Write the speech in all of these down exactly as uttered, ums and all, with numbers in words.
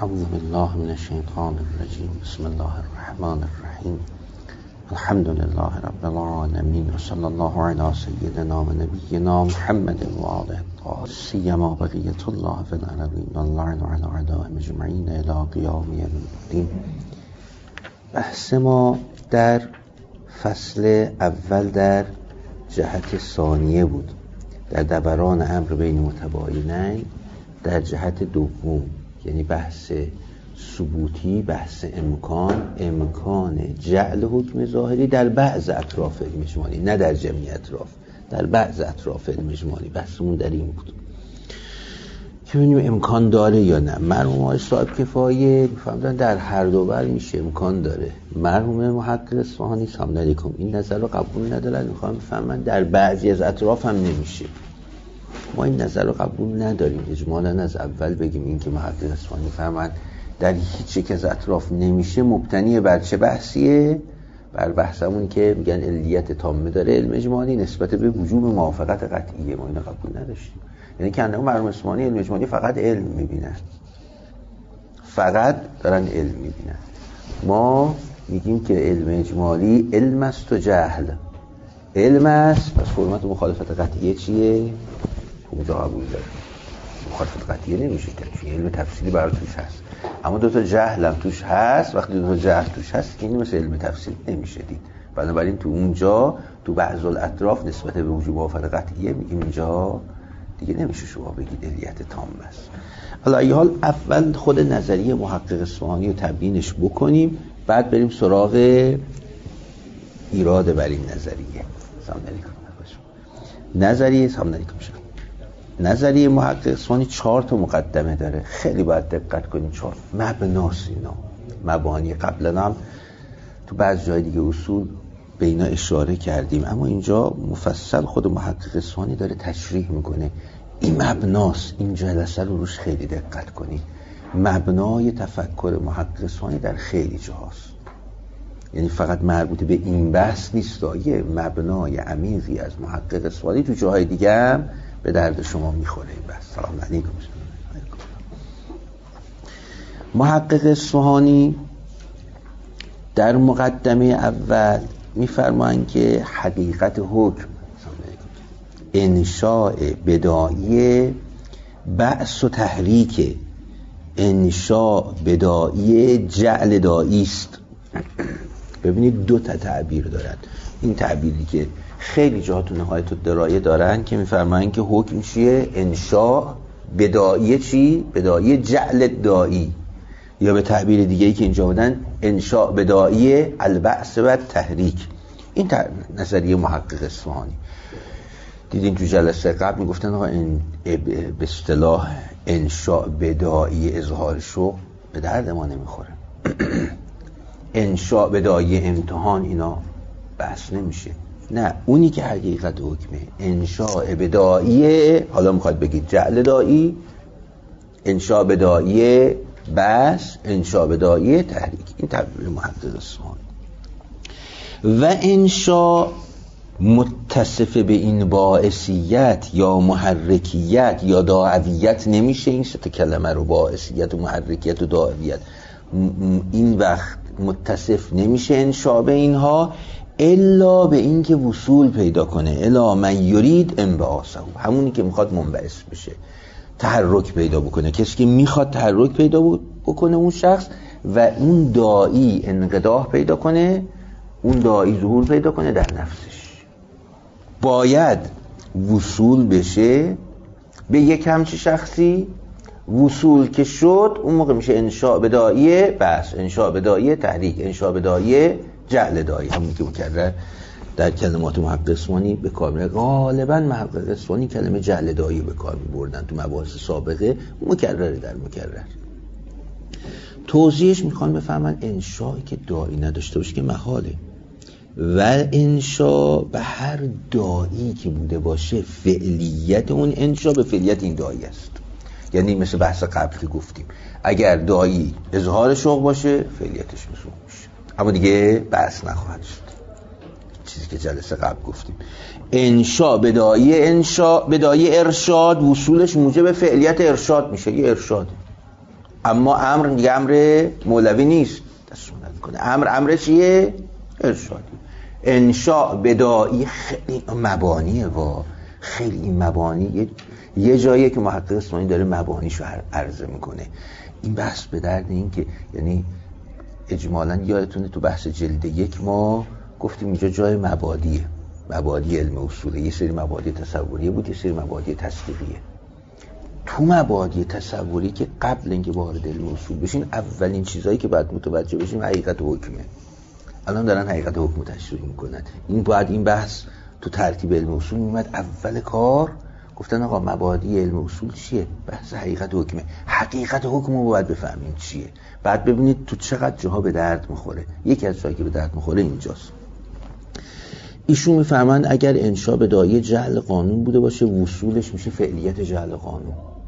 اعوذ بالله من الشیطان الرجیم. بسم الله الرحمن الرحیم. الحمد لله رب العالمین و صلی الله علی سیدنا و نبینا محمد و آله الطاهرین سیما بقیة الله فی الارضین واللعن علی اعدائهم اجمعین الی قیام یوم الدین. بحث ما در فصل اول در جهت ثانیه بود، در دوران امر بین متباینین در جهت دوم، یعنی بحث ثبوتی، بحث امکان امکان جعل حکم ظاهری در بعض اطراف علم اجمالی، نه در جمعی اطراف، در بعض اطراف علم اجمالی. بحثمون در این بود که ببینیم امکان داره یا نه. مرحوم صاحب کفایه می‌فهمدن در هر دو بر میشه امکان داره. مرحوم محقق اصفهانی سلام علیکم این نظر رو قبول ندارن، میخوام بفهمن در بعضی از اطراف هم نمیشه. ما این نظر رو قبول نداریم. اجمالا از اول بگیم این که محقق اصفهانی فرمان در هیچ یک از اطراف نمیشه مبتنی بر چه بحثیه؟ بر بحثمون که میگن علیت تامه داره علم اجمالی نسبت به وجوب موافقت قطعیه. ما اینو قبول نداشتیم. یعنی که انه مرحوم اصفهانی علم اجمالی فقط علم میبینن، فقط دارن علم میبینن. ما میگیم که علم اجمالی علم است و جهل. علم است، پس فرمت مخالفت قطعیه چیه؟ اونجا قبول داره. مخالفت قطعیه نمیشه که علم تفصیلی برای توش هست، اما دو تا جهل هم توش هست. وقتی دو تا جهل توش هست که این مثل علم تفصیل نمیشه دید. بنابراین تو اونجا تو بعض الاطراف نسبت به وجوب موافقت قطعیه میگیم اینجا دیگه نمیشه شما بگید علیت تام است. حالا ای حال اول خود نظریه محقق اصفهانی رو تبیینش بکنیم، بعد بریم سراغ ایراد بر این نظریه. سلام علیکم. نظریه سلام علیکم شما. نظریه محقق اصفهانی چهار تا مقدمه داره، خیلی باید دقت کنید. چهار مبناست اینا، مبانی. قبلا هم تو بعض جای دیگه اصول به اینا اشاره کردیم، اما اینجا مفصل خود محقق اصفهانی داره تشریح میکنه. این مبناست، این جلسه رو روش خیلی دقت کنید. مبنای تفکر محقق اصفهانی در خیلی جاست، یعنی فقط مربوط به این بحث نیست، یه مبنای عمیقی از محقق اصفهانی تو جاهای دیگه هم به درد شما میخوره این بحث. سلام علیکم. محقق اصفهانی در مقدمه اول میفرمایند که حقیقت حکم انشاء بدائی بعث و تحریک، انشاء بدائی جعل دائی است. ببینید دو تا تعبیر دارن. این تعبیری که خیلی جاها تو نهایت الدرایه دارن که میفرمایند که حکم چیه؟ انشاء بدائی چی؟ بدائی جعل دائی. یا به تعبیر دیگه‌ای که اینجا بودن انشاء بدائی البعث و تحریک. این نظریه محقق اصفهانی. دیدین تو جلسه قبل میگفتن آقا این به اصطلاح انشاء بدائی اظهار شوق به درد ما نمیخوره. انشاء بدائی امتحان اینا بحث نمیشه. نه، اونی که حقیقت حکمه انشاء بدائی، حالا میخواد بگید جعل دائی، انشاء بدائی بس، انشاء بدائی تحریک. این تعبیر محقق اصفهانی. و انشاء متصف به این باعثیت یا محرکیت یا داعویت نمیشه. این سه کلمه رو، باعثیت و محرکیت و داعویت، این وقت متصف نمیشه انشاء به اینها الا به این که وصول پیدا کنه الا من یرید انبعاثه، همونی که میخواد منبعث بشه، تحرک پیدا بکنه. کسی که میخواد تحرک پیدا بکنه اون شخص و اون داعی انقداح پیدا کنه، اون داعی ظهور پیدا کنه در نفسش، باید وصول بشه به یک همچی شخصی. وصول که شد اون موقع میشه انشاء بدائی بس، انشاء بدائی تحریک، انشاء بدائی جعل دائی. همون که مکرر در کلمات محقق اصفهانی به کار میبرن. غالبا محقق اصفهانی کلمه جعل دائی به کار میبردن تو مباحث سابقه، مکرر در مکرر. توضیحش میخوان بفهمن انشاء که دائی نداشته باشه که محاله، و انشاء به هر دائی که بوده باشه فعلیت اون انشاء به فعلیت این دائی است. یعنی مثل بحث قبل که گفتیم اگر دائی اظهار شوق باشه فعلیتش مسوغ میشه، اما دیگه بحث نخواهد شد. چیزی که جلسه قبل گفتیم انشاء بدائی، انشاء بدائی ارشاد، وصولش موجب فعلیت ارشاد میشه. یه ارشاد اما امر دیگه امر مولوی نیست، دستور نمیکنه. امر امر چیه؟ ارشادی. انشاء بدائی خیلی مبانیه و خیلی این مبانی یه جاییه که محقق اسماعیلی داره مبانیشو عرضه میکنه. این بحث به درد این که یعنی اجمالاً یادتونه تو بحث جلد یک ما گفتیم اینجا جای مبادیه، مبادی علم اصوله، یه سری مبادی تصوریه بود، یه سری مبادی تصدیقیه. تو مبادی تصوری که قبل اینکه وارد علم اصول بشین اولین چیزایی که باید متوجه بشیم حقیقت حکمه. الان دارن حقیقت حکم تشریح میکنن. این باید این بحث تو ترتیب علم اصول میومد اول کار، گفتن آقا مبادی علم اصول چیه؟ بحث حقیقت حکمه. حقیقت حکم رو باید بفهمین چیه، بعد ببینید تو چقدر جاها به درد میخوره. یکی از جایی که به درد میخوره اینجاست. ایشون میفهمن اگر انشاء بداعی جعل قانون بوده باشه وصولش میشه فعلیت جعل قانون.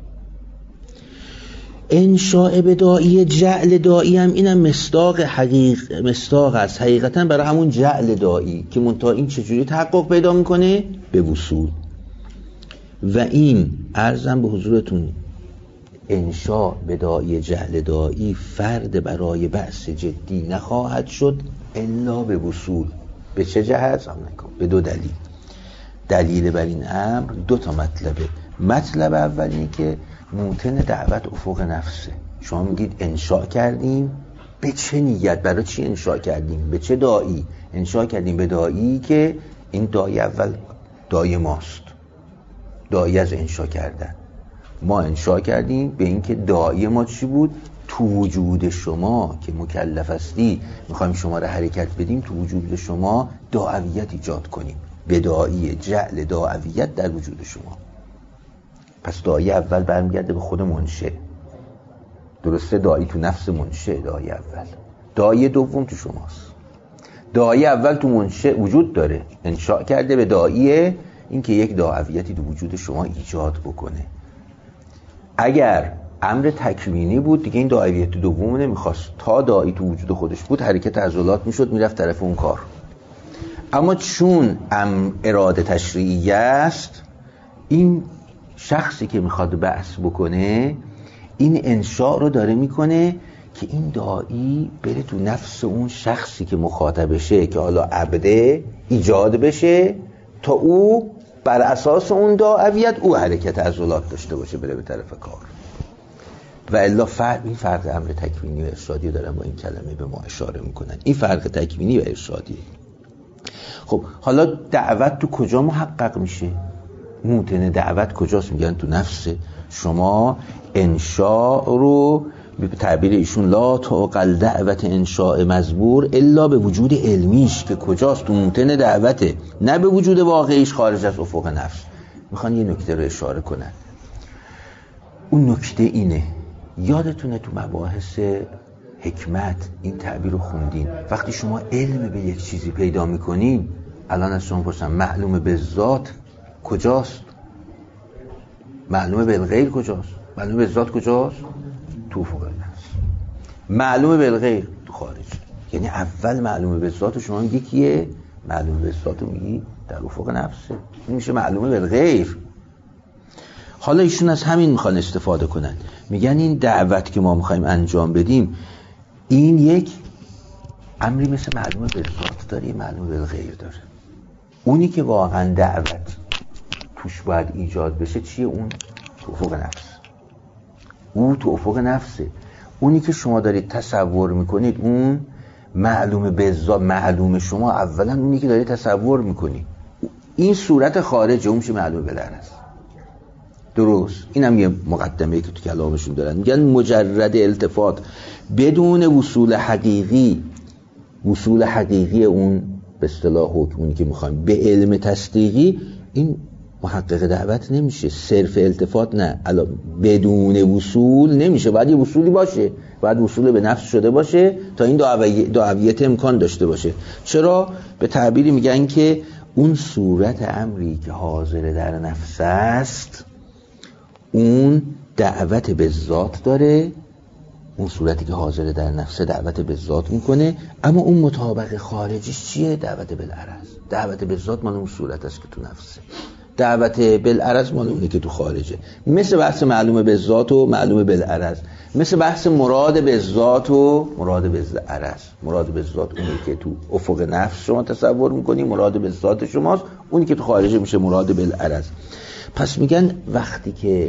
انشاء بداعی جعل دائی هم اینم مصداق حقیق مصداق است حقیقتا برای همون جعل دائی که منتها این چجوری تحقق پیدا میکنه؟ به وصول. و این عرضم به حضورتون انشاء بداعی جعل دائی فرد برای بحث جدی نخواهد شد الا به وصول. به چه جهت؟ به دو دلیل. دلیل بر این امر دو تا مطلبه. مطلب اول اینه که موطن دعوت افق نفسه. شما میگید انشاء کردیم، به چه نیت؟ برای چی انشاء کردیم؟ به چه داعی؟ انشاء کردیم به داعی که این داعی اول داعی ماست، داعی از انشاء کردن. ما انشاء کردیم به این که داعی ما چی بود؟ تو وجود شما که مکلف هستی میخوایم شما را حرکت بدیم، تو وجود شما داعویت ایجاد کنیم. به داعی جعل داعویت در وجود شما. پس داعی اول برمیگرده به خود منشأ. درسته؟ داعی تو نفس منشأ داعی اول. داعی دوم تو شماست. داعی اول تو منشأ وجود داره، انشاء کرده به داعی این که یک داعویتی تو وجود شما ایجاد بکنه. اگر امر تکوینی بود دیگه این داعویت دوم نمیخواست. تا داعی تو وجود خودش بود حرکت عضلات میشد میرفت طرف اون کار. اما چون ام اراده تشریعی است، این شخصی که میخواد بحث بکنه این انشاء رو داره میکنه که این داعی بره تو نفس اون شخصی که مخاطبشه که حالا عبده ایجاد بشه تا او بر اساس اون داعویت او حرکت عضلات داشته باشه بره به طرف کار. و الا فرق این فرق امر تکوینی و ارشادی دارن با این کلمه به ما اشاره میکنن. این فرق تکوینی و ارشادی. خب حالا دعوت تو کجا محقق میشه؟ موطن دعوت کجاست؟ میگن تو نفس شما. انشاء رو به تعبیر ایشون لا تعقل دعوت انشاء مزبور الا به وجود علمیش که کجاست؟ تو موطن دعوته، نه به وجود واقعیش خارج از افق نفس. میخوان یه نکته رو اشاره کنن. اون نکته اینه، یادتونه تو مباحث حکمت این تعبیر رو خوندین. وقتی شما علم به یک چیزی پیدا میکنین، الان از شما پرسم معلوم به ذات کجاست؟ معلوم بالغیر کجاست؟ معلوم به ذات کجاست؟ تو افق نفس. معلوم بالغیر تو خارج. یعنی اول معلوم به ذات شما میگی کیه؟ معلوم به ذات میگی در افق نفسه. این میشه معلوم بالغیر. حالا ایشون از همین میخوان استفاده کنن. میگن این دعوت که ما میخوایم انجام بدیم این یک امری مثل معلوم به ذات داره، معلوم بالغیر داره. اونی که واقعا دعوت توش باید ایجاد بشه چیه؟ اون تو افق نفس. اون تو افق نفسه. اونی که شما دارید تصور میکنید اون معلوم به ذات. معلوم شما اولا اونی که دارید تصور میکنید این صورت خارجه، اون میشه معلوم بالعرض. درست؟ این هم یه مقدمه‌ای که تو کلامشون دارن. میگن مجرد التفات بدون وصول حقیقی، وصول حقیقی اون به اصطلاح حکمونی که میخوایم به علم تصدیقی، این محقق دعوت نمیشه. صرف التفات نه، الان بدون وصول نمیشه. باید یه وصولی باشه، باید وصول به نفس شده باشه تا این دعویت امکان داشته باشه. چرا؟ به تعبیری میگن که اون صورت امری که حاضر در نفس است اون دعوت به ذات داره. اون صورتی که حاضر در نفس دعوت به ذات میکنه، اما اون مطابق خارجیش چیه؟ دعوت بالعرض. دعوت به ذات مال اون صورت است که تو نفسه، دعوت بالعرض مال اونه که تو خارجه. مثل بحث معلومه به ذات و معلومه بالعرض. مثل بحث مراد به ذات و مراد به عرض. مراد به ذات اونی که تو افق نفس شما تصور میکنی، مراد به ذات شماست اونی که تو خارجه میشه مراد به عرض. پس میگن وقتی که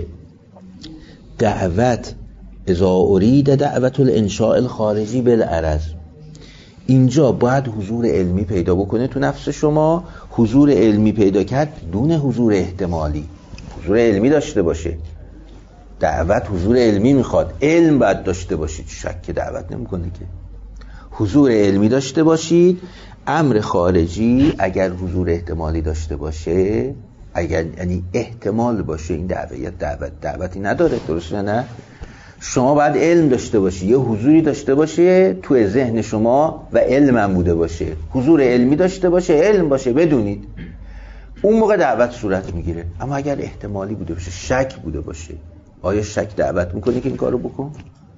دعوت اذا ارید دعوت الانشاء الخارجی بالعرض، اینجا باید حضور علمی پیدا بکنه تو نفس شما. حضور علمی پیدا کرد دون حضور احتمالی، حضور علمی داشته باشه. دعوت حضور علمی میخواد، علم باید داشته باشید، شک که دعوت نمیکنه که. حضور علمی داشته باشید. امر خارجی اگر حضور احتمالی داشته باشه، اگر یعنی احتمال باشه این دعوت دعوت دعوتی نداره، درسته نه؟ شما باید علم داشته باشی، یه حضوری داشته باشه تو ذهن شما و علم هم بوده باشه. حضور علمی داشته باشه، علم باشه، بدونید اون موقع دعوت صورت میگیره. اما اگر احتمالی بوده باشه، شک بوده باشه، آیا شک دعوت میکنه که این کارو بکن؟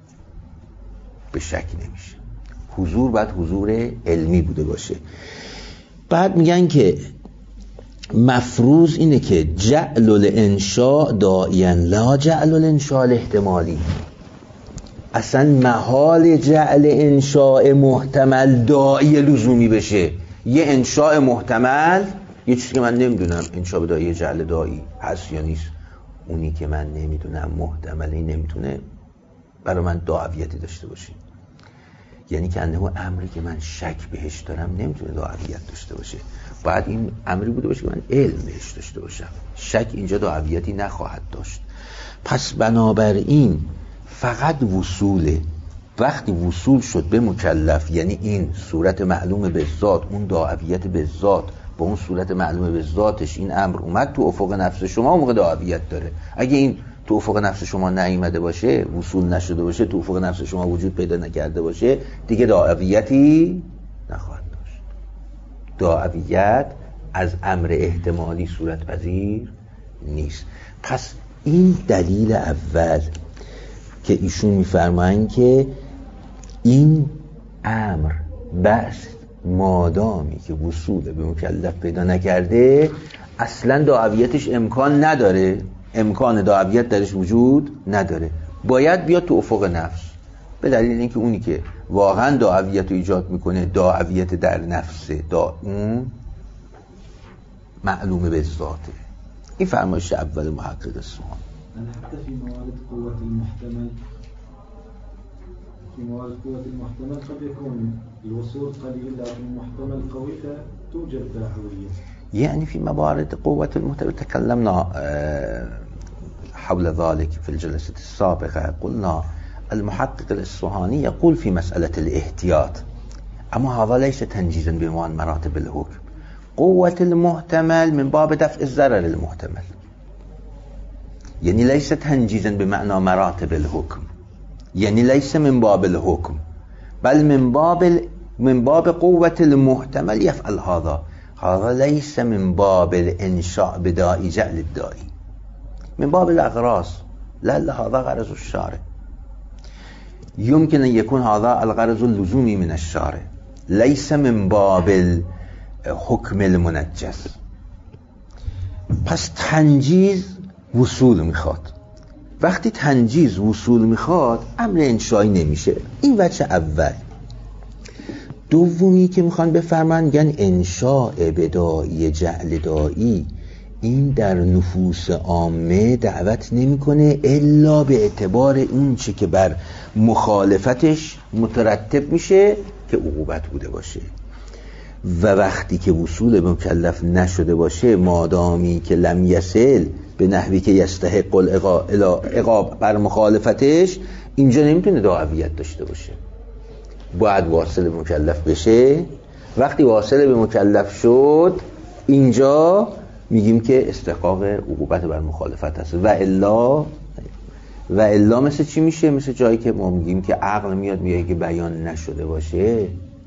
به شک نمیشه. حضور باید حضور علمی بوده باشه. بعد میگن که مفروض اینه که جعل الانشاء داعیا لا جعل الانشاء الاحتمالی. اصلا محال جعل انشاء محتمل داعی لزومی بشه. یه انشاء محتمل، یه چیزی که من نمیدونم انشاء داعی جعل داعی هست یا نیست، اونی که من نمیدونم محتملی نمیتونه برای من داعیتی داشته باشه. یعنی که انه امری که من شک بهش دارم نمیتونه داعیت داشته باشه. باید این امری بوده باشه که من علم بهش داشته باشم. شک اینجا داعیتی نخواهد داشت. پس بنابراین فقط وصوله. وقتی وصول شد به مکلف، یعنی این صورت معلوم به ذات، اون داعیت به ذات با اون صورت معلوم به ذاتش این امر اومد تو افق نفس شما، اون موقع داعیت داره. اگه این تو افق نفس شما نیامده باشه، وصول نشده باشه، تو افق نفس شما وجود پیدا نکرده باشه، دیگه داعیتی نخواهد داشت. داعیت از امر احتمالی صورت پذیر نیست. پس این دلیل اول که ایشون میفرمایند که این امر بس مادامی که وصول به مکلف پیدا نکرده اصلا داعیتش امکان نداره، امکان داعیت درش وجود نداره، باید بیاد تو افق نفس. به دلیل اینکه اونی که واقعا داعیت رو ایجاد میکنه داعیت در نفسه، دا اون معلومه به ذاته. این فرمایش اول محقق اصفهانی. حتی فی موارد قوت المحتمل في موارد قوة المحتمل قد يكون الوصول قليل لكن المحتمل قوي فتوجد داعية. يعني في موارد قوة المحتمل تكلمنا حول ذلك في الجلسة السابقة. قلنا المحقق الإصفهاني يقول في مسألة الاحتياط، أما هذا ليس تنجيزا بعنوان مراتب الحكم. قوة المحتمل من باب دفع الضرر المحتمل، يعني ليس تنجيزا بمعنى مراتب الحكم، يعني ليس من باب الحكم بل من باب من باب قوة المحتمل يفعل هذا. هذا ليس من باب الانشاء بداعي جعل الداعي، من باب الأغراض. لا لا هذا غرض الشارع. يمكن أن يكون هذا الغرض اللزومي من الشارع، ليس من باب الحكم المنجز. پس تنجیز وصول میخواد. وقتی تنجیز وصول میخواد امر انشایی نمیشه. این وجه اول. دومی که میخوان بفرمان گن انشاء بداعی جعل داعی، این در نفوس عامه دعوت نمیکنه الا به اعتبار اون چه که بر مخالفتش مترتب میشه که عقوبت بوده باشه. و وقتی که وصول مکلف نشده باشه، مادامی که لم یصل به نحوی که یستحق العقاب بر مخالفتش، اینجا نمیتونه داعیت داشته باشه. باید واصل به مکلف بشه. وقتی واصل به مکلف شد، اینجا میگیم که استحقاق عقوبت بر مخالفت هست. و الا و الا مثل چی میشه؟ مثل جایی که ما میگیم که عقل میاد میگه که بیان نشده باشه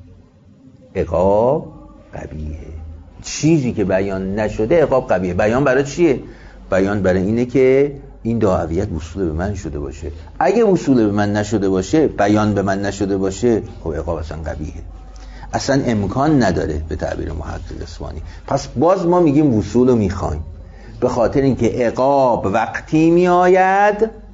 عقاب قبیحه. چیزی که بیان نشده عقاب قبیحه. بیان برای چیه؟ بیان برای اینه که این داعیت وصول به من شده باشه. اگه وصول به من نشده باشه، بیان به من نشده باشه، خب عقاب اصلا قبیحه، اصلا امکان نداره به تعبیر محقق اصفهانی. پس باز ما میگیم وصول رو میخوایم، به خاطر اینکه عقاب وقتی میآید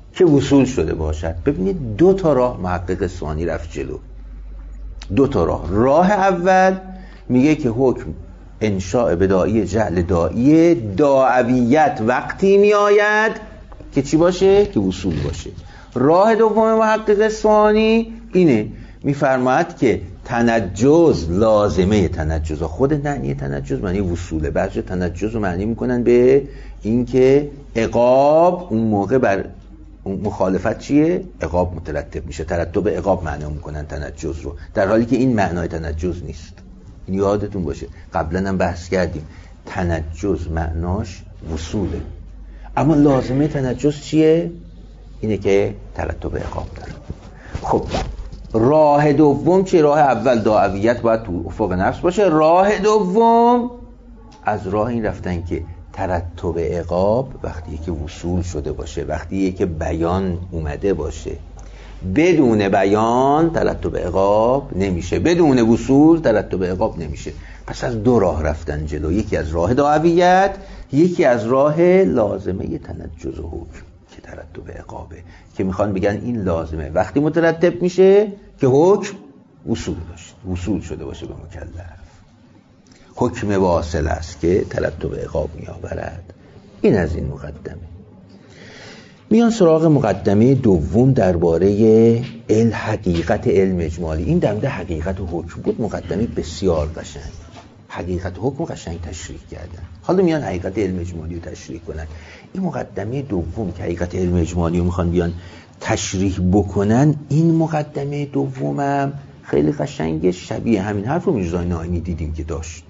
که وصول شده باشد. ببینید دو تا راه محقق ثانی رفت جلو، دو تا راه. راه اول میگه که حکم انشاء بداعی جعل داعی داعویت وقتی میآید که چی باشه؟ که وصول باشه. راه دوم محقق ثانی اینه، میفرماید که تنجز لازمه تنجز، خود معنی تنجز معنی وصوله. بعضی تنجز رو معنی میکنن به اینکه عقاب اون موقع بر مخالفت چیه؟ عقاب مترتب میشه، ترتب عقاب معنا میکنن تنجز رو، در حالی که این معنای تنجز نیست. این یادتون باشه، قبلا هم بحث کردیم تنجز معناش وصوله، اما لازمه تنجز چیه؟ اینه که ترتب عقاب داره. خب راه دوم چه؟ راه اول داعویت باید تو افق نفس باشه. راه دوم از راه این رفتن که ترتب عقاب وقتی که وصول شده باشه، وقتی که بیان اومده باشه. بدون بیان ترتب عقاب نمیشه، بدون وصول ترتب عقاب نمیشه. پس از دو راه رفتن جلو، یکی از راه داعویت، یکی از راه لازمه تنجز و حکم که ترتب عقابه، که میخوان بگن این لازمه وقتی مترتب میشه که حکم وصول باشه، وصول شده باشه به مکلف. حکم واصل است که ترتب عقاب میآورد. این از این مقدمه. میان سراغ مقدمه دوم درباره ال حقیقت علم اجمالی. این در مورد حقیقت و حکم بود، مقدمه بسیار قشنگ. حقیقت و حکم قشنگ تشریح کردن. حالا میان حقیقت علم اجمالی رو تشریح کنن. این مقدمه دوم که حقیقت علم اجمالی رو میخوان بیان تشریح بکنن، این مقدمه دومم خیلی قشنگه، شبیه همین حرف رو میرزا ناینی دیدیم که داشت.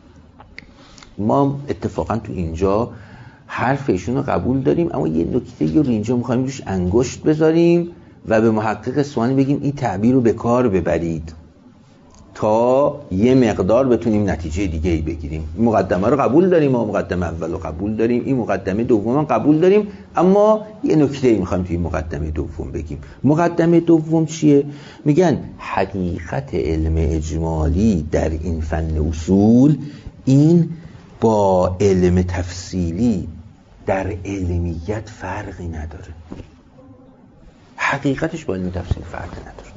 ما اتفاقا تو اینجا حرف ایشون رو قبول داریم، اما یه نکته رو اینجا میخوایم روش انگشت بذاریم و به محقق اصفهانی بگیم این تعبیر رو به کار ببرید تا یه مقدار بتونیم نتیجه دیگه ای بگیریم. این مقدمه رو قبول داریم، ما مقدمه اول رو قبول داریم، این مقدمه دوم هم قبول داریم، اما یه نکته ای میخوایم توی مقدمه دوم بگیم. مقدمه دوم چیه؟ میگن حقیقت علم اجمالی در این فن اصول این با علم تفصیلی در علمیت فرقی نداره. حقیقتش با علم تفصیلی فرقی نداره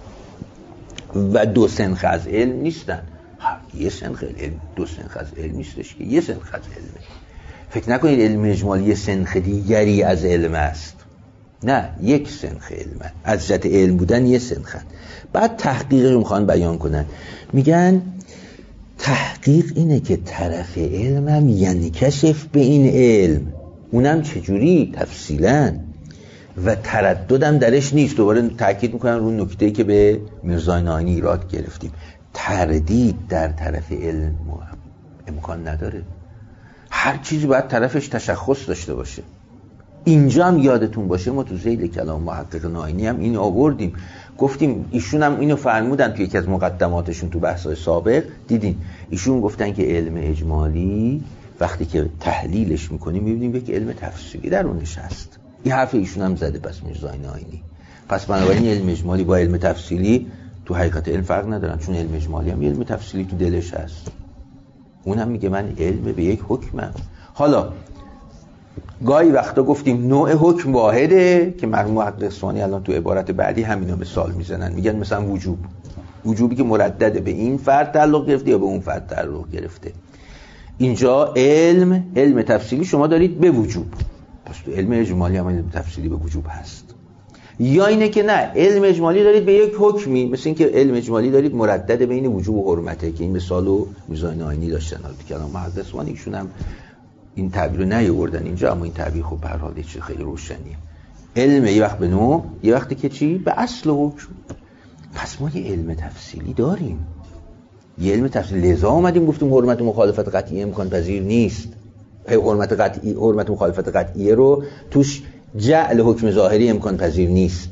و دو سنخ از علم نیستن. یه سنخ علم، دو سنخ از علم نیستش که یه سنخ از علمه. فکر نکنید علم اجمالی یه سنخ دیگری از علم است. نه، یک سنخ علمه. از جهت علم بودن یه سنخن. بعد تحقیق رو میخوان بیان کنن، میگن تحقیق اینه که طرف علمم یعنی کشف به این علم، اونم چجوری؟ تفصیلاً، و ترددم درش نیست. دوباره تاکید میکنم رو نکته‌ای که به میرزا ناینی ایراد گرفتیم، تردید در طرف علم امکان نداره. هر چیزی باید طرفش تشخص داشته باشه. اینجا هم یادتون باشه ما تو ذیل کلام محقق ناینی هم این آوردیم، گفتیم ایشون هم اینو فرمودن تو یکی از مقدماتشون تو بحث‌های سابق، دیدین ایشون گفتن که علم اجمالی وقتی که تحلیلش میکنیم میبینیم یک علم تفصیلی در اونش هست. این حرف ایشون هم زده پس میرزا ناینی. پس بنابراین علم اجمالی با علم تفصیلی تو حقیقت علم فرق ندارن، چون علم اجمالی هم علم تفصیلی تو دلش هست. اون هم میگه من علم به یک حکمم. حالا گاهی وقتا گفتیم نوع حکم واحده که مرحوم محقق اصفهانی الان تو عبارت بعدی همینا مثال میزنن، میگن مثلا وجوب، وجوبی که مردد به این فرد تعلق گرفته یا به اون فرد تعلق گرفته. اینجا علم علم تفصیلی شما دارید به وجوب، پس تو علم اجمالی هم علم تفصیلی به وجوب هست. یا اینه که نه، علم اجمالی دارید به یک حکمی، مثل این که علم اجمالی دارید مردد بین وجوب و حرمته که این مثالو میرزا ناینی داشتن. حالا تو کلام محقق اصفهانی ایشون هم این تعبیر رو نیاوردن اینجا، اما این تعبیر خب به هر حال چیز خیلی روشنیه. علم یه وقت به نوع، یه وقتی که چی؟ به اصل حکم. پس ما یه علم تفصیلی داریم، یه علم تفصیلی. لذا اومدیم گفتیم حرمت و مخالفت قطعی امکان پذیر نیست. حرمت قطعی، حرمت و مخالفت قطعیه رو توش جعل حکم ظاهری امکان پذیر نیست.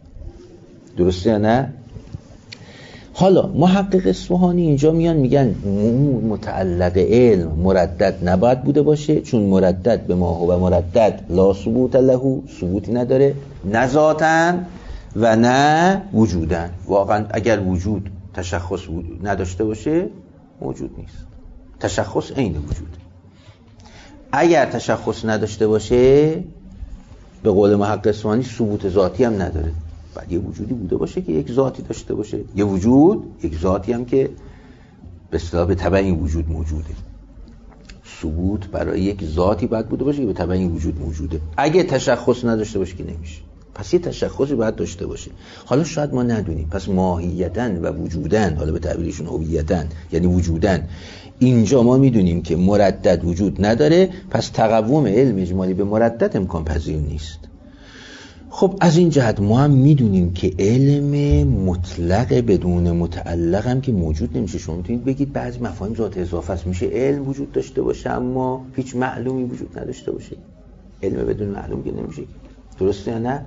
درسته یا نه؟ حالا محقق اصفهانی اینجا میان میگن متعلق علم مردد نباید بوده باشه، چون مردد به ما هو مردد لا ثبوت له، ثبوتی نداره، نه ذاتاً و نه وجوداً. واقعا اگر وجود تشخص نداشته باشه موجود نیست. تشخص عین وجود. اگر تشخص نداشته باشه به قول محقق اصفهانی ثبوت ذاتی هم نداره. بعد یه وجودی بوده باشه که یک ذاتی داشته باشه، یه وجود، یک ذاتی هم که به اصطلاح به تبع این وجود موجوده. ثبوت برای یک ذاتی باید بوده باشه که به تبع این وجود موجوده. اگه تشخص نداشته باشه که نمیشه. پس یه تشخصی باید داشته باشه. حالا شاید ما ندونیم. پس ماهیتاً و وجوداً، حالا به تعبیرشون هویتاً یعنی وجوداً، اینجا ما میدونیم که مردد وجود نداره. پس تقوم علم اجمالی به مردد امکان پذیر نیست. خب از این جهت ما هم میدونیم که علم مطلق بدون متعلق هم که موجود نمیشه. شما میتونید بگید بعضی مفاهیم ذات اضافه است، میشه علم وجود داشته باشه اما هیچ معلومی وجود نداشته باشه. علم بدون معلوم که نمیشه. درسته یا نه؟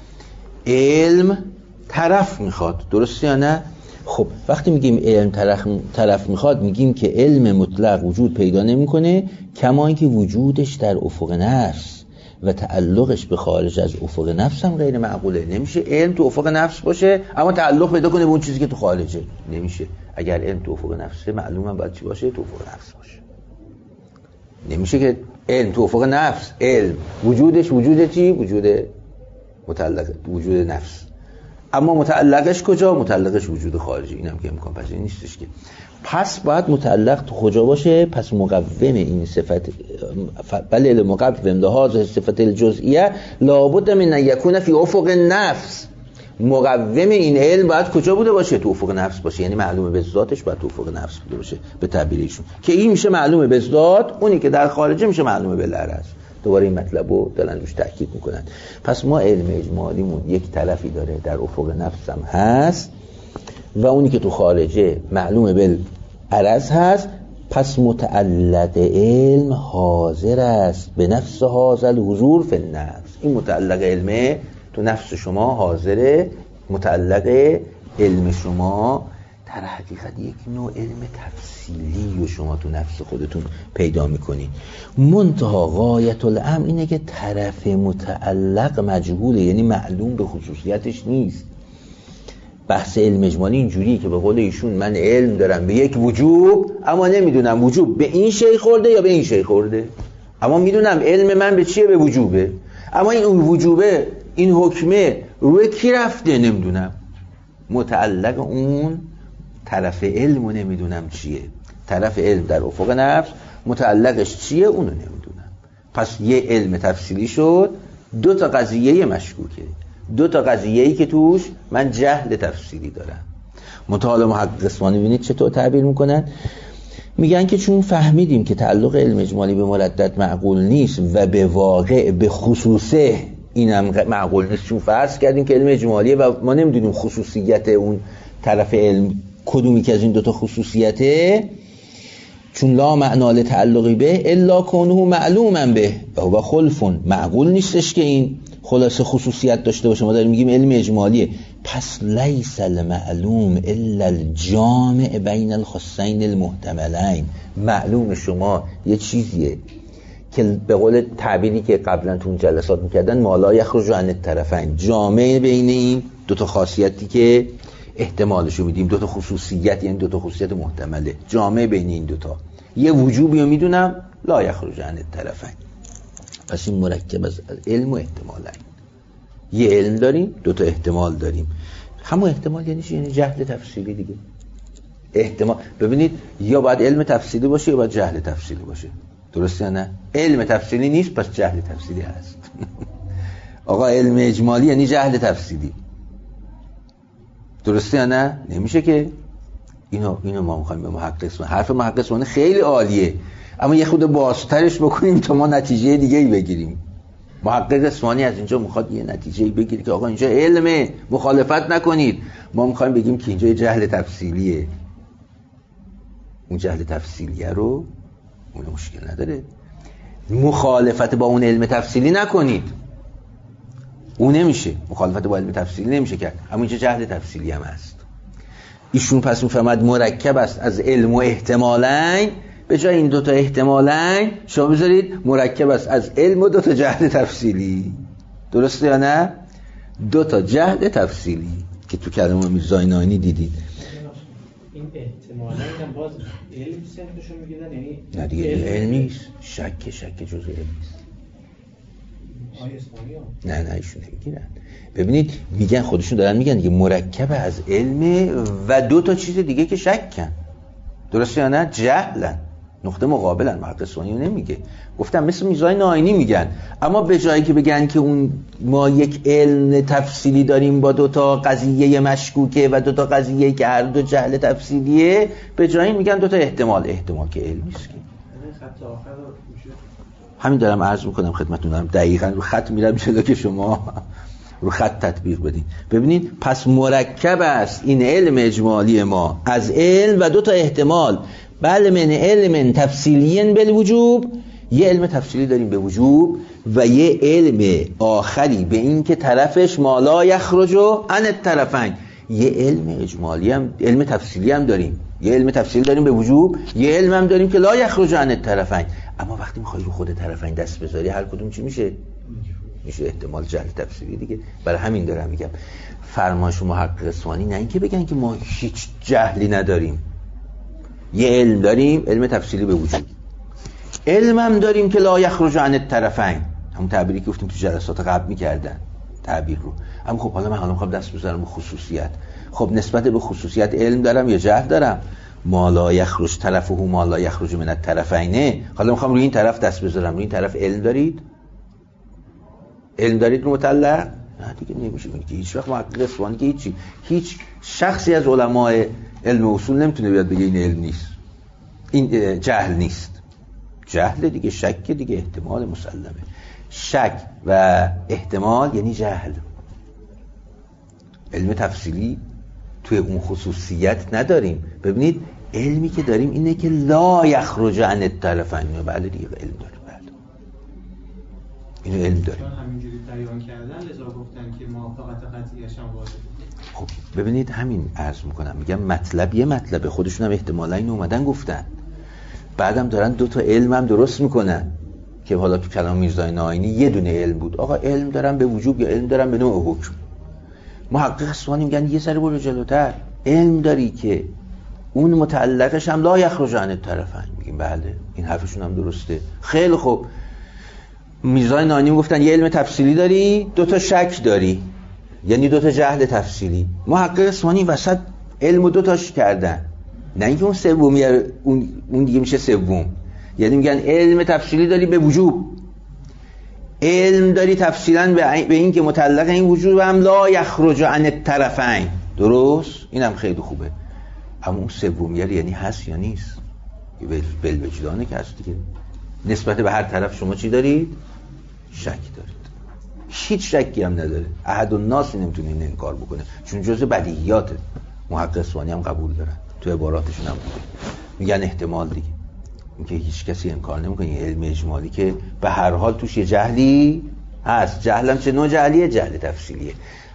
علم طرف میخواد. درسته یا نه؟ خب وقتی میگیم علم طرف, طرف میخواد، میگیم که علم مطلق وجود پیدا نمیکنه، کما اینکه وجودش در افق نفس و تعلقش به خارج از افق نفس هم غیر معقوله. نمیشه علم تو افق نفس باشه اما تعلق پیدا کنه به اون چیزی که تو خارجه. نمیشه. اگر علم تو افق نفسه، معلوم هم باید چی باشه؟ تو افق نفس باشه. نمیشه که علم تو افق نفس، علم وجودش وجود چی؟ وجود متعلق، وجود نفس، اما متعلقش کجا؟ متعلقش وجود خارجی. اینم که امکان پذیر نیستش که. پس باید متعلق تو کجا باشه؟ پس مقوم این صفت، بله المقوم لهذه صفت الجزئیه لابد من ان یکون فی افق نفس. مقوم این علم باید کجا بوده باشه؟ تو افق نفس باشه. یعنی معلومه به ذاتش باید تو افق نفس بوده باشه به تعبیر ایشون، که این میشه معلومه به ذات، اونی که در خارجه میشه معلومه به لرز. دوباره این مطلبو دارن روش تاکید میکنن. پس ما علم اجمالیمون یک طرفی داره در افق نفس هم هست و اونی که تو خارجه معلومه به عرض هست. پس متعلق علم حاضر است به نفس حاضر حضور فی النفس. این متعلق علمه تو نفس شما حاضره. متعلق علم شما در حقیقت یک نوع علم تفصیلی و شما تو نفس خودتون پیدا میکنید. منتها غایت الامر اینه که طرف متعلق مجهوله، یعنی معلوم به خصوصیتش نیست. بحث علم اجمالی اینجوریه که به قول ایشون من علم دارم به یک وجوب اما نمیدونم وجوب به این شی خورده یا به این شی خورده، اما میدونم علم من به چیه؟ به وجوبه. اما این اون وجوبه، این حکمه روی کی رفته نمیدونم. متعلق اون طرف علم رو نمیدونم چیه. طرف علم در افق نفس متعلقش چیه اونو نمیدونم. پس یه علم تفصیلی شد، دو تا قضیه مشکوکه، دو تا قضیه‌ای که توش من جهل تفصیلی دارم. مطالعه محقق اصفهانی ببینید چطور تعبیر میکنن. میگن که چون فهمیدیم که تعلق علم اجمالی به مردد معقول نیست و به واقع به خصوصه اینم معقول نیست، چون فرض کردیم که علم اجمالیه و ما نمیدونیم خصوصیت اون طرف علم کدومی که از این دوتا خصوصیته، چون لا معنا لتعلقی به الا کونه معلوما به و هو خلف، معقول نیستش که این خلاصه خصوصیت داشته باشه. ما داریم میگیم علم اجمالیه. پس لیس المعلوم الا الجامع بین الخصین المحتملین. معلوم شما یه چیزیه که به قول تعبیری که قبلا تو جلسات میکردن ما لا یخرج عن الطرفین، جامع بین این دو تا خاصیتی که احتمالشو میدیم، دو تا خصوصیت، یعنی دو تا خصوصیت محتمله، جامع بین این دو تا. یه وجوبی رو میدونم لا یخرج عن الطرفین. پس این مرکب از علم و احتمال هست. یه علم داریم، دو تا احتمال داریم. همون احتمال یعنی چی؟ یعنی جهل تفصیلی دیگه. احتمال ببینید یا باید علم تفصیلی باشه یا باید جهل تفصیلی باشه. درسته یا نه؟ علم تفصیلی نیست پس جهل تفصیلی هست. آقا علم اجمالی یعنی جهل تفصیلی. درسته یا نه؟ نمیشه که اینو اینو ما می‌خوایم به محقق اسم. حرف محقق اسم خیلی عالیه، اما یه خود بازترش بکنیم تا ما نتیجه دیگه‌ای بگیریم. محقق اصفهانی از اینجا میخواد یه نتیجه‌ای بگیره که آقا اینجا علمه، مخالفت نکنید. ما میخوایم بگیم که اینجا جهل تفصیلیه. اون جهل تفصیلیه رو اون مشکل نداره، مخالفت با اون علم تفصیلی نکنید. اون نمیشه، مخالفت با علم تفصیلی نمیشه کرد، اما اینجا جهل تفصیلی هم هست. ایشون پس میفهمد مرکب است از علم و احتمالین، به جای این دوتا احتمالین شما بذارید مرکب است از علم و دوتا جهل تفصیلی. درسته یا نه؟ دوتا جهل تفصیلی که تو کلمه میرزا ناینی دیدید. این احتمالین هم باز علم سمتشو میگیدن، یعنی نه دیگه علم نیست، شک شک جزء علم نیست. نه نه ایشون نمیگیرن. ببینید میگن خودشون دارن میگن دیگه مرکب از علم و دو تا چیز دیگه که شکن. درسته یا نه؟ جهلن، نقطه مقابلن. محقق اصفهانی نمیگه، گفتم مثل میرزای ناینی میگن، اما به جایی که بگن که اون ما یک علم تفصیلی داریم با دو تا قضیه مشکوکه و دو تا قضیه که هر دو جهل تفصیلیه، به جایی میگن دو تا احتمال. احتمال که علم نیست که. خط آخر همین دارم عرض میکنم خدمتتون، دارم دقیقاً رو خط میرم جلو که شما رو خط تطبیق بدین. ببینید پس مرکب است این علم اجمالی ما از علم و دو تا احتمال. بل من علم تفصیلی بالوجوب، یه علم تفصیلی داریم به وجوب و یه علم آخری به این که طرفش ما لا یخرج عن الطرفین. یه علم اجمالی هم، علم تفصیلی هم داریم، یه علم تفصیلی داریم به وجوب، یه علم هم داریم که لا یخرج عن الطرفین. اما وقتی میخوای رو خود طرفین دست بذاری هر کدوم چی میشه؟ میشه احتمال جهل تفسیری دیگه. برای همین دارم میگم فرمایش محقق اصفهانی نه اینکه بگن که ما هیچ جهلی نداریم، یه علم داریم، علم تفصیلی به وجود، علم هم داریم که لا یخرج عن الطرفین، همون تعبیری که گفتیم تو جلسات قبل میکردن تعبیر رو. اما خب حالا من حالا میخوام دست بذارم به خصوصیت. خب نسبت به خصوصیت علم دارم یا جهل دارم؟ ما لا یخرج طرفه ما لا یخرج من الطرفین. حالا میخوام روی این طرف دست بذارم، روی این طرف علم دارید؟ علم دارید رو مطلق؟ نه دیگه نمیشه. که هیچ وقت محقق اصفهانی که هیچی هیچ شخصی از علمای علم اصول نمیتونه بیاد بگه این علم نیست، این جهل نیست. جهل دیگه، شک دیگه، احتمال مسلمه. شک و احتمال یعنی جهل. علم تفصیلی توی اون خصوصیت نداریم. ببینید علمی که داریم اینه که لا یخرج عن الطرفین. بله دیگه علم داریم، بله اینو علم داریم. همینجوری بیان کردن لذا گفتن که موافقت قطعیش هم واجبه. خب ببینید همین عرض میکنم، میگم مطلب یه مطلبه، خودشون هم احتمالا اینو اومدن گفتن، بعدم دارن دو تا علم هم درست میکنن که حالا تو کلام میرزای ناینی یه دونه علم بود. آقا علم دارن به وجوب یا علم دارن به نوع حکم. محقق اصفهانی میگن یه سری برو جلوتر، علم داری که اون متعلقش هم لا یخرج عن الطرفین. میگیم بله این حرفشون هم درسته. خیلی خوب، میرزای ناینی گفتن یه علم تفصیلی داری، دو تا شک داری، یعنی دو تا جهل تفصیلی. محقق اصفهانی وسط علم دو تاش کردن، نه اینکه اون سومی اون اون دیگه میشه سوم. یعنی میگن علم تفصیلی داری به وجوب، علم داری تفصیلا به این که متعلق این وجود و هم لا یخرج عن الطرفین. درست؟ اینم خیلی خوبه. اما اون سومیه یعنی هست یا نیست؟ بل وجدانه که هست دیگه. نسبت به هر طرف شما چی دارید؟ شک دارید. هیچ شکی هم نداره. احد الناس نمیتونه این انکار بکنه، چون جزء بدیهیاته. محقق اصفهانی هم قبول دارن، تو عباراتشون هم میگن احتمال دیگه. اینکه هیچ کسی انکار نمیکنه این علم اجمالی که به هر حال توش یه جهلی هست. جهلم چه نوع جهلیه؟ جهل تفصیلیه.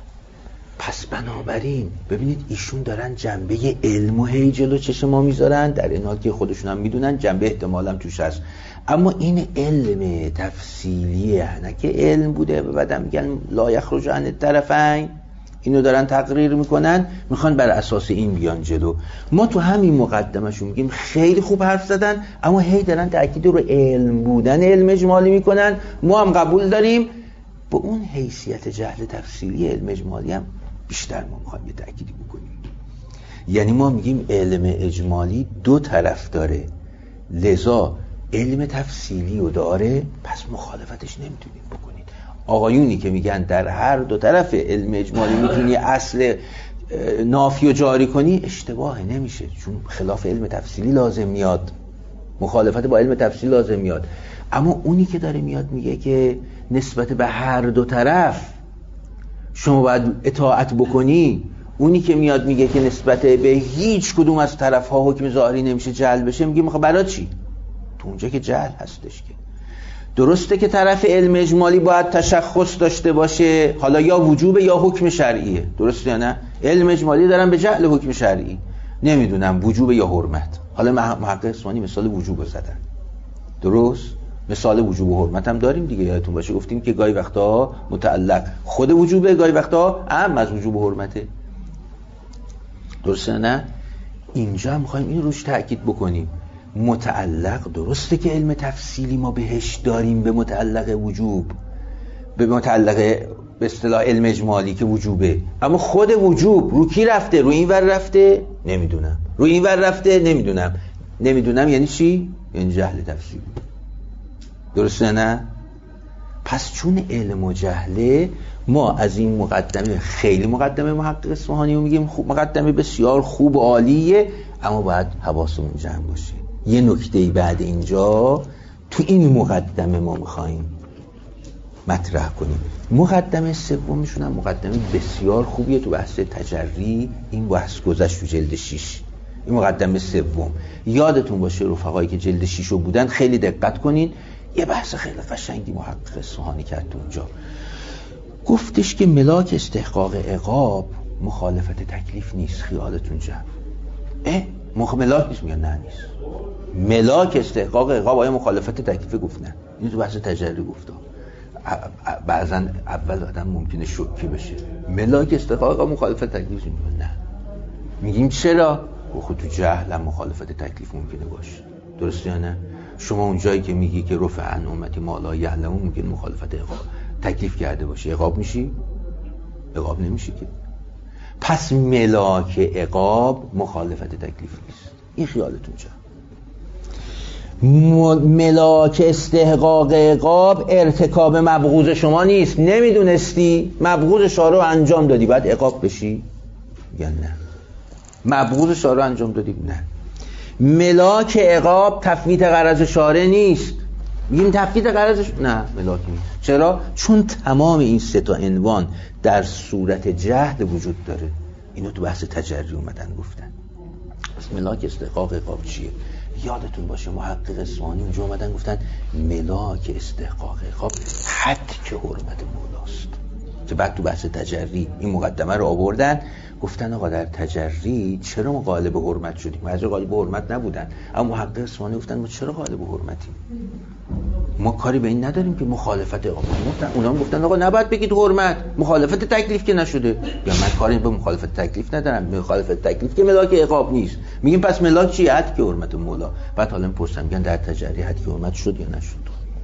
پس بنابراین ببینید ایشون دارن جنبه علم و هی جلو چشم ما میذارن، در این حال که خودشون هم میدونن جنبه احتمالم توش هست. اما این علم تفصیلیه، نه که علم بوده و بعدم میگن لا یخرج عن الطرفین. اینو دارن تقریر میکنن، میخوان بر اساس این بیان جلو. ما تو همین مقدمهشون میگیم خیلی خوب حرف زدن، اما هی دارن تأکید رو علم بودن علم اجمالی میکنن. ما هم قبول داریم، با اون حیثیت جهل تفصیلی علم اجمالی هم بیشتر ما میخوایم یه تأکیدی بکنیم. یعنی ما میگیم علم اجمالی دو طرف داره، لذا علم تفصیلی رو داره، پس مخالفتش نمیتونید بکنید. آقایونی که میگن در هر دو طرف علم اجمالی میتونی اصل نافی و جاری کنی، اشتباهه، نمیشه، چون خلاف علم تفصیلی لازم میاد، مخالفت با علم تفصیلی لازم میاد. اما اونی که داره میاد میگه که نسبت به هر دو طرف شما باید اطاعت بکنی، اونی که میاد میگه که نسبت به هیچ کدوم از طرفها حکم ظاهری نمیشه جهل بشه، میگه میخواد برای چی؟ تو اونجا که جهل هستش. که درسته که طرف علم اجمالی باید تشخص داشته باشه، حالا یا وجوب یا حکم شرعیه، درسته یا نه؟ علم اجمالی دارن به جهل حکم شرعی، نمیدونم وجوب یا حرمت. حالا محقق اصفهانی مثال وجوب زدن، درست؟ مثال وجوب و حرمت هم داریم دیگه، یادتون باشه گفتیم که گاهی وقتا متعلق خود وجوبه، گاهی وقتا اهم از وجوب و حرمته، درسته نه؟ اینجا هم میخوایم این روش تأکید بکنیم. متعلق درسته که علم تفصیلی ما بهش داریم به متعلق وجوب، به متعلق به اصطلاح علم اجمالی که وجوبه، اما خود وجوب رو کی رفته؟ رو این ور رفته؟ نمیدونم. رو این ور رفته؟ نمیدونم. نمیدونم یعنی چی؟ یعنی جهل تفسیری. درسته نه؟ پس چون علم و جهله، ما از این مقدمه، خیلی مقدمه محقق اصفهانی رو میگیم خوب، مقدمه بسیار خوب و عالیه، اما باید حواسمون جمع باشه. یه نکته بعد اینجا تو این مقدمه ما میخوایم مطرح کنیم. مقدمه سومشون هم مقدمه بسیار خوبیه تو بحث تجری. این بحث گذشت تو جلد شیش. این مقدمه سوم یادتون باشه رفقایی که جلد شیش رو بودن خیلی دقت کنین. یه بحث خیلی قشنگی محقق اصفهانی کرد تو اونجا. گفتش که ملاک استحقاق عقاب مخالفت تکلیف نیست. خیالتون جمع. اه مخ ملاک نیست؟ میگن نه نیست. ملاک استحقاق عقاب آیا مخالفت تکلیف؟ گفت نه. این تو بحث تجری گفته. بعضا اول آدم ممکنه شوکه بشه. ملاک استحقاق عقاب مخالفت تکلیف نیست؟ نه. میگیم چرا؟ خود تو جهل هم مخالفت تکلیف ممکنه باشه. درسته یا نه؟ شما اون جایی که میگی که رفع عن امتی ما لا یعلمون ممکن مخالفت عقاب تکلیف کرده باشه، عقاب میشی؟ عقاب نمیشی که. پس ملاک عقاب مخالفت تکلیف نیست. این خیالتون جا. ملاک استحقاق عقاب ارتکاب مبغوض شما نیست. نمیدونستی مبغوض شارع انجام دادی باید عقاب بشی یا نه؟ مبغوض شارع انجام دادی؟ نه. ملاک عقاب تفویت غرض شارع نیست. میگیم تفویت غرضش نه ملاک نیست. چرا؟ چون تمام این سه تا عنوان در صورت جهل وجود داره. اینو تو بحث تجری اومدن گفتن. پس ملاک استحقاق عقاب چیه؟ یادتون باشه محقق اصفهانی اونجا اومدن گفتن ملاک استحقاق عقاب حد که حرمت مولاست. که بعد تو بحث تجری این مقدمه رو آوردن، گفتن آقا در تجری چرا ما غالب حرمت شدیم؟ بعضی غالب حرمت نبودن، اما محقق اصفهانی گفتن ما چرا غالب حرمتیم؟ ما کاری به این نداریم که مخالفت عقاب. اونا هم گفتن آقا نباید بگید حرمت، مخالفت تکلیف که نشده. یا من کاری به مخالفت تکلیف ندارم، مخالفت تکلیف که ملاک عقاب نیست. میگیم پس ملاک چیه؟ حد که حرمت مولا. بعد حالا میپرسن میگن در تجری حد که حرمت شد یا نشد؟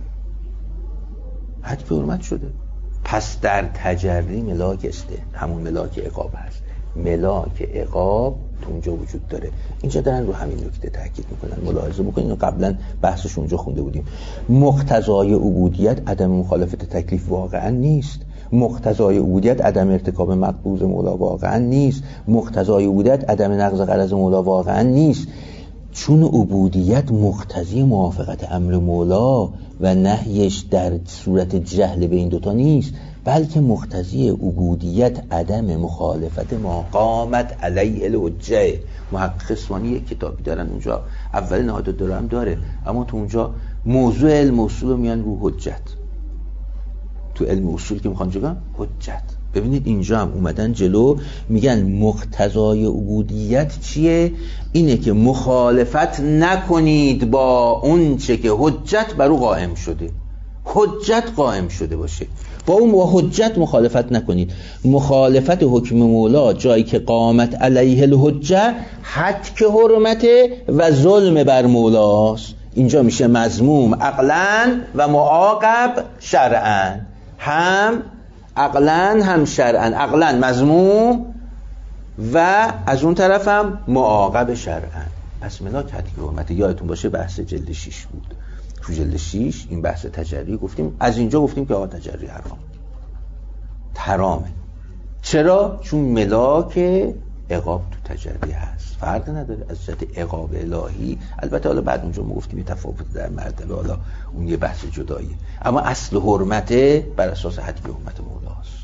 حد که حرمت شده. پس در تجری ملاک استه همون ملاک عقاب هست. ملاک عقاب تو اونجا وجود داره. اینجا دارن رو همین نکته تاکید میکنن. ملاحظه بکنین اینو قبلا بحثش اونجا خونده بودیم. مقتضای عبودیت عدم مخالفت تکلیف واقعا نیست. مقتضای عبودیت عدم ارتکاب مقبوض مولا واقعا نیست. مقتضای عبودیت عدم نقض غرض مولا واقعا نیست. چون عبودیت مقتضی موافقت امر مولا و نهیش در صورت جهل به این دوتا نیست، بلکه مقتضی عبودیت عدم مخالفت ما قامت علیه الحجه. محقق اصفهانی یک کتابی دارن اونجا اول نهاد الدوره هم داره، اما تو اونجا موضوع علم اصول رو میان رو حجت. تو علم اصول که میخوان جگم حجت. ببینید اینجا هم اومدن جلو میگن مقتضای عبودیت چیه؟ اینه که مخالفت نکنید با اون چه که حجت بر او قائم شده. حجت قائم شده باشه، با اون با حجت مخالفت نکنید. مخالفت حکم مولا جایی که قامت علیه الحجه حد که حرمته و ظلم بر مولاست. اینجا میشه مذموم عقلاً و معاقب شرعاً. هم عقلاً هم شرعاً. عقلاً مذموم و از اون طرف هم معاقب شرعاً. پس ملاک حد که حرمته. یادتون باشه بحث جلد شیش بود. تو جلد شیش این بحث تجری گفتیم، از اینجا گفتیم که آقا تجری حرام حرامه. چرا؟ چون ملاک عقاب تو تجری هست، فرق نداره از جهت عقاب الهی. البته حالا بعد اونجا ما گفتیم تفاوت در مرتبه، حالا اون یه بحث جداییه، اما اصل حرمت بر اساس حد که حرمت مولاست،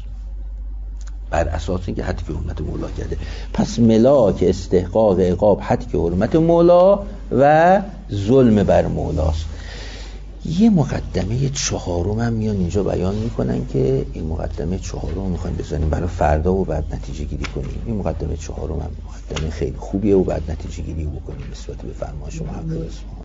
بر اساس اینکه حد که حرمت مولا کرده. پس ملاک استحقاق عقاب حد که حرمت مولا و ظلم بر مولاست. یه مقدمه چهارم هم میان اینجا بیان میکنن که این مقدمه چهارم میخوایم بزنیم برای فردا و بعد نتیجه گیری کنیم. این مقدمه چهارم هم مقدمه خیلی خوبیه و بعد نتیجه گیری بکنیم نسبت به فرمایش محقق اصفهانی.